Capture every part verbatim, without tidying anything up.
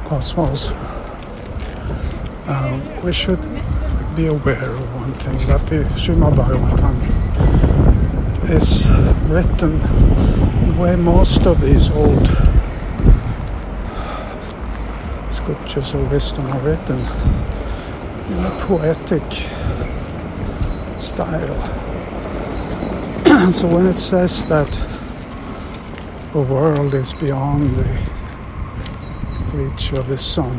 cosmos, uh, we should be aware of one thing, that the Srimad Bhagavatam is written the way most of these old scriptures of wisdom are written, in a poetic style. So when it says that the world is beyond the reach of the sun,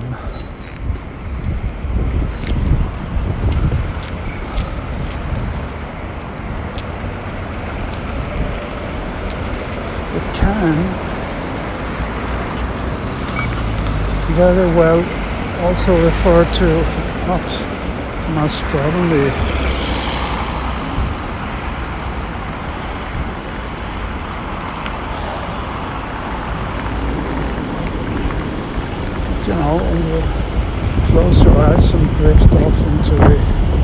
it can very well also refer to not an astronomy, you know, when you close your eyes and drift off into the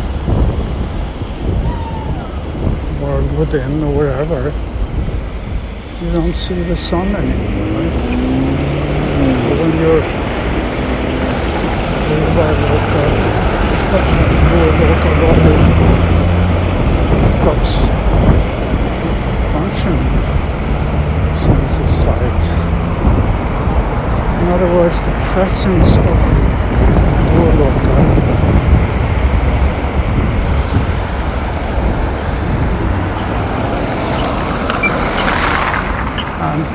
world within or wherever, you don't see the sun anymore, right? But when you're local body stops functioning, sense of sight. So in other words, the presence of Gurloka and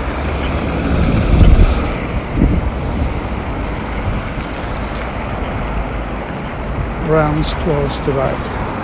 realms close to that